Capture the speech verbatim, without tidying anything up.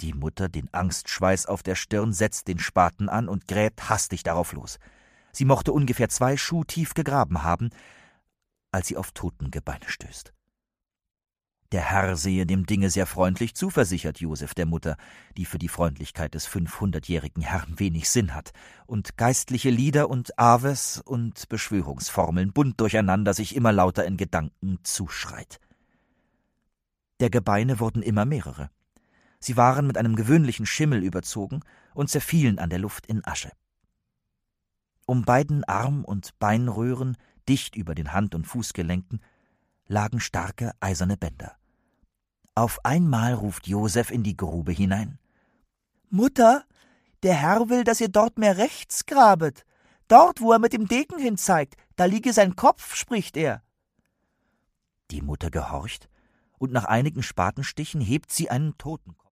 Die Mutter, den Angstschweiß auf der Stirn, setzt den Spaten an und gräbt hastig darauf los. Sie mochte ungefähr zwei Schuh tief gegraben haben, als sie auf Totengebeine stößt. Der Herr sehe dem Dinge sehr freundlich zu, versichert Joseph der Mutter, die für die Freundlichkeit des fünfhundertjährigen Herrn wenig Sinn hat und geistliche Lieder und Aves und Beschwörungsformeln bunt durcheinander sich immer lauter in Gedanken zuschreit. Der Gebeine wurden immer mehrere. Sie waren mit einem gewöhnlichen Schimmel überzogen und zerfielen an der Luft in Asche. Um beiden Arm- und Beinröhren, dicht über den Hand- und Fußgelenken, lagen starke eiserne Bänder. Auf einmal ruft Joseph in die Grube hinein: »Mutter, der Herr will, dass ihr dort mehr rechts grabet. Dort, wo er mit dem Degen hinzeigt, da liege sein Kopf«, spricht er. Die Mutter gehorcht, und nach einigen Spatenstichen hebt sie einen Totenkopf